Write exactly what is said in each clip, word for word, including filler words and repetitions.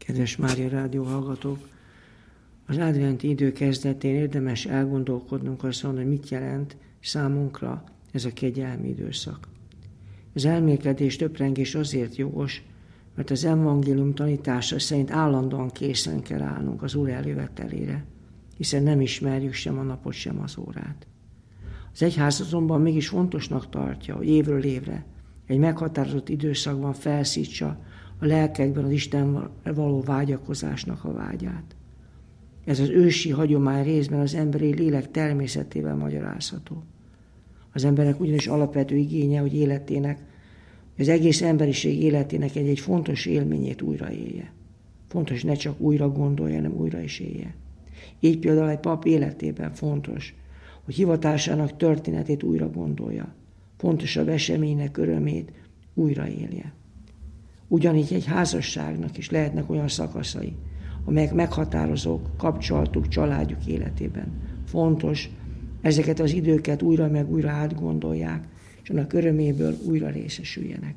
Kedves Mária Rádió hallgatók! Az adventi idő kezdetén érdemes elgondolkodnunk azon, hogy mit jelent számunkra ez a kegyelmi időszak. Az elmélkedés, töprengés azért jogos, mert az evangélium tanítása szerint állandóan készen kell állnunk az Úr eljövetelére, hiszen nem ismerjük sem a napot, sem az órát. Az egyház azonban mégis fontosnak tartja, hogy évről évre egy meghatározott időszakban felszítsa a lelkekben az Isten való vágyakozásnak a vágyát. Ez az ősi hagyomány részben az emberi lélek természetével magyarázható. Az embernek ugyanis alapvető igénye, hogy életének, az egész emberiség életének egy-egy fontos élményét újra élje. Fontos, ne csak újra gondolja, hanem újra is élje. Így például egy pap életében fontos, hogy hivatásának történetét újra gondolja, fontosabb eseménynek örömét újra élje. Ugyanígy egy házasságnak is lehetnek olyan szakaszai, amelyek meghatározók kapcsolatuk, családjuk életében. Fontos, ezeket az időket újra meg újra átgondolják, és annak öröméből újra részesüljenek.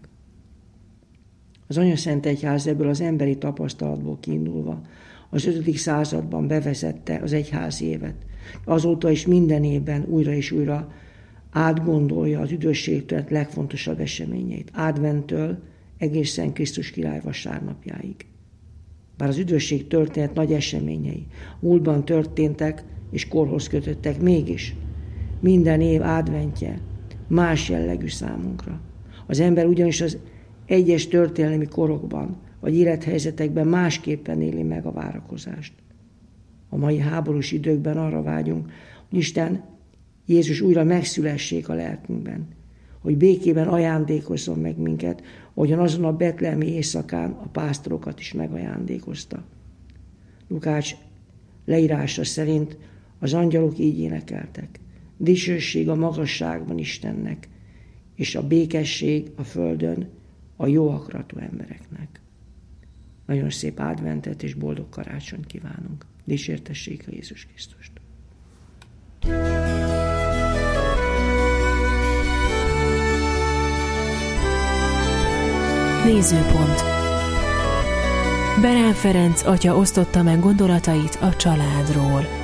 Az Anyaszent Egyház ebből az emberi tapasztalatból kiindulva az ötödik században bevezette az egyházi évet. Azóta is minden évben újra és újra átgondolja az üdvösségtörténet legfontosabb eseményeit, adventtől egészen Krisztus király vasárnapjáig. Bár az üdvösség történet nagy eseményei múltban történtek és korhoz kötöttek, mégis minden év adventje más jellegű számunkra. Az ember ugyanis az egyes történelmi korokban vagy élethelyzetekben másképpen éli meg a várakozást. A mai háborús időkben arra vágyunk, hogy Isten Jézus újra megszülessék a lelkünkben, hogy békében ajándékozzon meg minket, ahogyan azon a betlehemi éjszakán a pásztorokat is megajándékozta. Lukács leírása szerint az angyalok így énekeltek: dicsőség a magasságban Istennek, és a békesség a földön a jó akaratú embereknek. Nagyon szép adventet és boldog karácsonyt kívánunk. Dicsértessék a Jézus Krisztust! Nézőpont. Berán Ferenc atya osztotta meg gondolatait a családról.